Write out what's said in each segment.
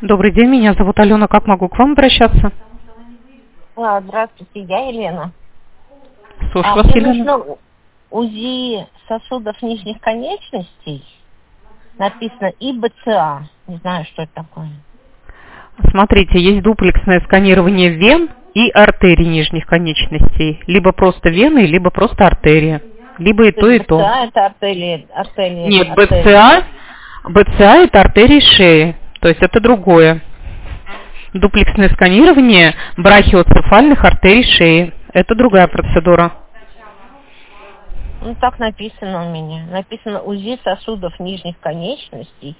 Добрый день, меня зовут Алена. Как могу к вам обращаться? Здравствуйте, я Елена. Слушаю вас, Мне Елена. нужно УЗИ сосудов нижних конечностей. Написано ИБЦА. Не знаю, что это такое. Смотрите, есть дуплексное сканирование вен и артерий нижних конечностей. Либо просто вены, либо просто артерия. Либо и То то, и есть то. БЦА это артерии. Нет, БЦА это артерии шеи. То есть это другое. Дуплексное сканирование брахиоцефальных артерий шеи. Это другая процедура. Ну, так написано у меня. Написано УЗИ сосудов нижних конечностей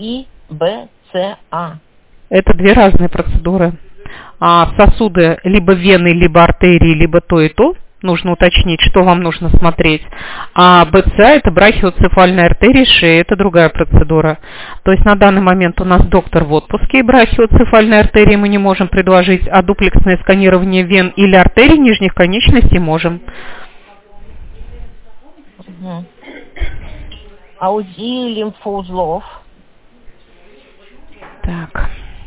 ИБЦА. Это две разные процедуры. Сосуды либо вены, либо артерии, либо то и то. Нужно уточнить, что вам нужно смотреть. А БЦА это брахиоцефальная артерия шеи, это другая процедура. То есть на данный момент у нас доктор в отпуске, и брахиоцефальной артерии мы не можем предложить, а дуплексное сканирование вен или артерий нижних конечностей можем. Угу. А УЗИ лимфоузлов? Так.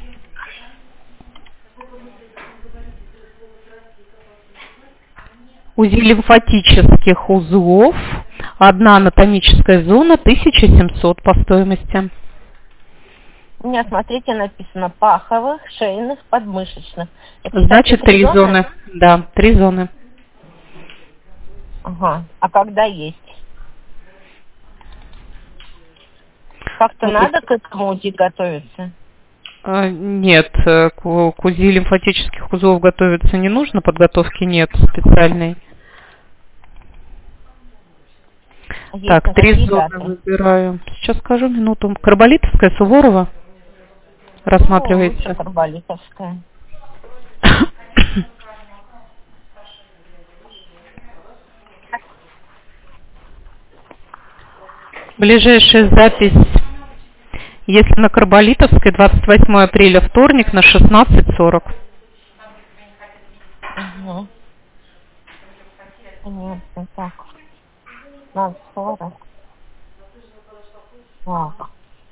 УЗИ лимфатических узлов. Одна анатомическая зона 1700 по стоимости. У меня, смотрите, написано паховых, шейных, подмышечных. Это, Значит, кстати, 3 зоны. Да, 3 зоны. Ага. А когда есть? Как-то надо к этому УЗИ готовиться? Нет, к УЗИ лимфатических узлов готовиться не нужно, подготовки нет специальной. Есть Так, 3 зоны даты? выбираю. Сейчас скажу минуту. Карболитовская, Суворова рассматривается. Лучше Карболитовская. Ближайшая запись, если на Карболитовской, 28 апреля, вторник, на 16:40. Угу. Понятно, так. 16:40. Так.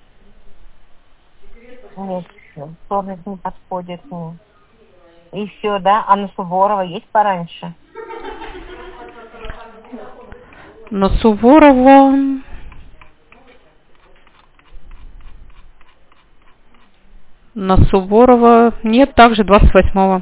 Нет, вторник не подходит мне. И все, да? А на Суворова есть пораньше? На Суворова... На Суворова нет, также 28-го.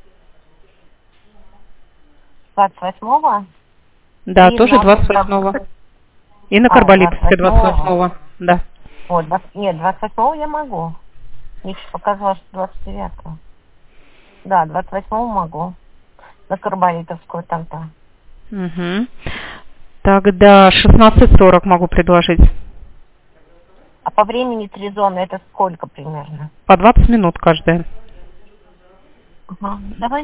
28-го? Да, И тоже 28-го. И на Карболитовской 28-го. Да. Вот, нет, 28-го я могу. Мне показалось, что 29-го. Да, 28-го могу. На Карболитовскую там-то. Угу. Тогда 16:40 могу предложить. А по времени 3 зоны это сколько примерно? По 20 минут каждая. Ага, давай.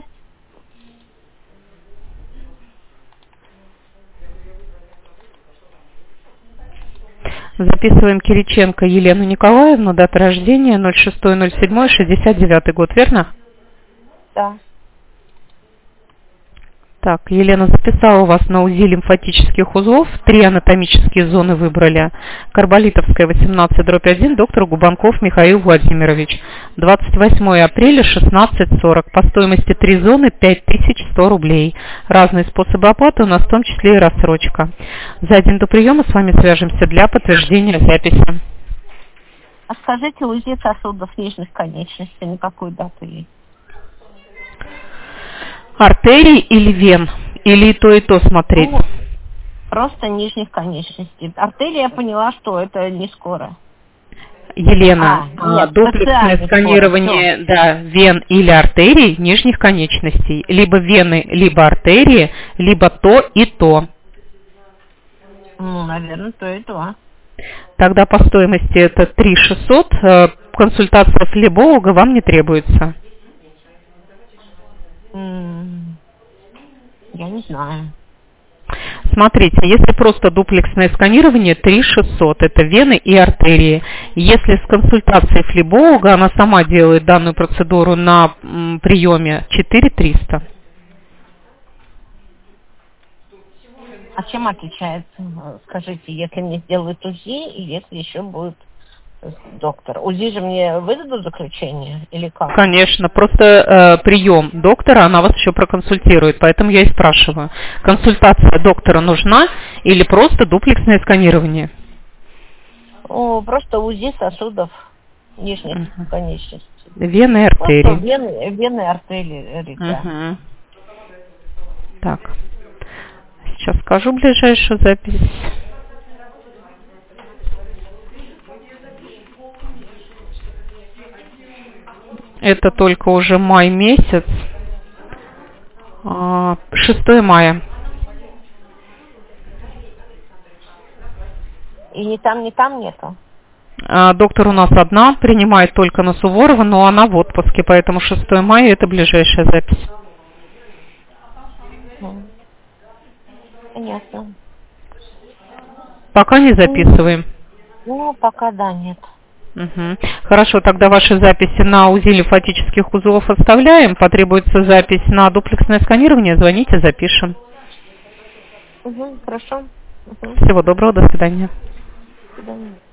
Записываем Кириченко Елену Николаевну, дата рождения 06.07.69 год, верно? Да. Так, Елена записала у вас на УЗИ лимфатических узлов. 3 анатомические зоны выбрали. Карболитовская, 18/1, доктор Губанков Михаил Владимирович. 28 апреля, 16:40. По стоимости 3 зоны 5100 рублей. Разные способы оплаты у нас, в том числе и рассрочка. За день до приема с вами свяжемся для подтверждения записи. А скажите, УЗИ сосудов нижних конечностей на какую дату есть? Артерий или вен? Или и то смотреть? Ну, просто нижних конечностей. Артерия я поняла, что это не скоро. Елена, нет, дуплексное сканирование вен или артерий нижних конечностей. Либо вены, либо артерии, либо то и то. Ну, наверное, то и то. Тогда по стоимости это 3600. Консультация флеболога вам не требуется. Я не знаю. Смотрите, если просто дуплексное сканирование, 3600, это вены и артерии. Если с консультацией флеболога, она сама делает данную процедуру на приеме, 4300. А чем отличается, скажите, если мне сделают УЗИ и если еще будет доктор? УЗИ же мне выдадут заключение или как? Конечно, просто прием доктора, она вас еще проконсультирует, поэтому я и спрашиваю. Консультация доктора нужна или просто дуплексное сканирование? Просто УЗИ сосудов нижних конечностей. Вены и артерии. Вены и артерии, да. Так, сейчас скажу ближайшую запись. Это только уже май месяц. 6 мая. И ни там нету? Доктор у нас одна, принимает только на Суворова, но она в отпуске, поэтому 6 мая это ближайшая запись. Понятно. Пока не записываем. Пока да, нет. Хорошо, тогда ваши записи на УЗИ лимфатических узлов оставляем. Потребуется запись на дуплексное сканирование. Звоните, запишем. Хорошо. Всего доброго, до свидания. До свидания.